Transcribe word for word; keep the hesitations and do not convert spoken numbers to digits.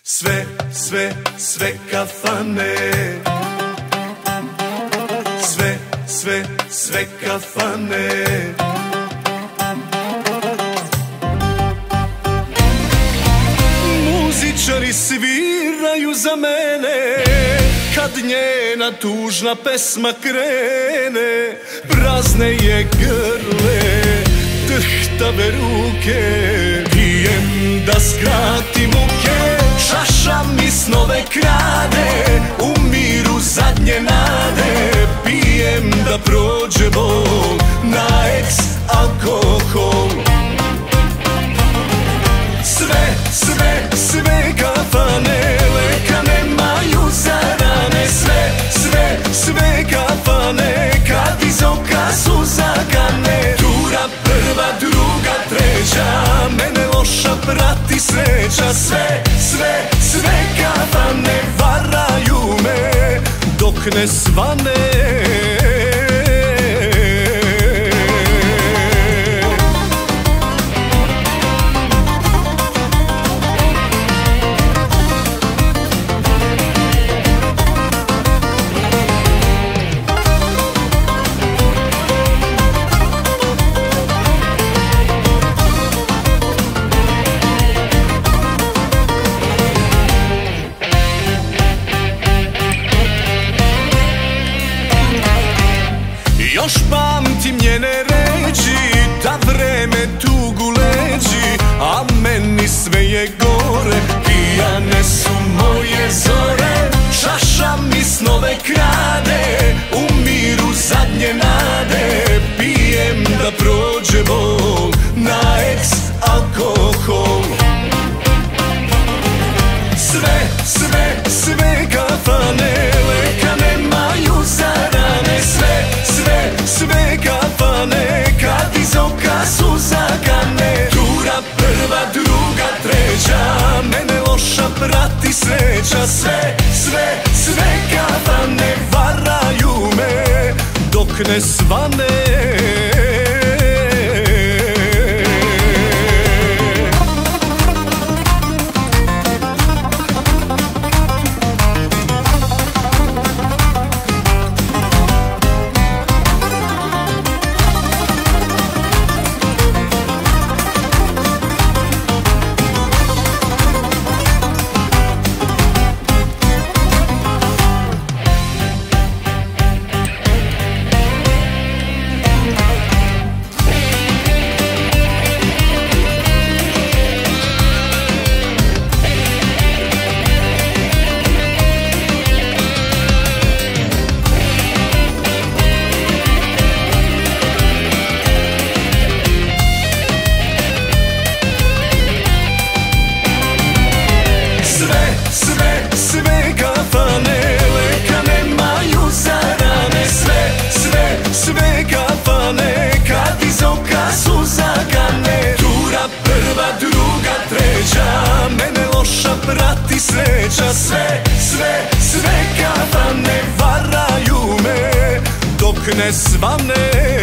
Sve, sve, sve kafane. Sve, sve, sve kafane. Muzičari sviraju za mene kad njena tužna pesma krene. Prazne je grle, drhtave ruke, pijem da skratim muke. Čaša mi snove krade, u miru zadnje nade. Pijem da prođe bol, na eks alkohol. Sve, sve, sve kafane, leka nemaju za rane. Sve, sve, sve kafane, kad iz oka suza kane. Tura prva, druga, treća, mene loša prati sreća. Sve, sve, sve kafane varaju me dok ne svane. Još pamtim njene reči, da vreme tugu leđi, a meni sve je gore, pijane su moje zore. Čaša mi snove krade, u miru zadnje nade. Pijem da prođe bol, na eks alkohol. Sve, sve, sve kafane, leka nemaju za rane. Sve, sve, sve kafane, kad iz oka suza kane. Tura prva, druga, treća, mene loša prati sreća. Sve, sve, sve kafane varaju me dok ne svane. Sve, sve kafane, leka nemaju za rane. Sve, sve, sve kafane, kad iz oka suza kane. Tura prva, druga, treća, mene loša prati sreća. Sve, sve, sve kafane varaju me dok ne svane.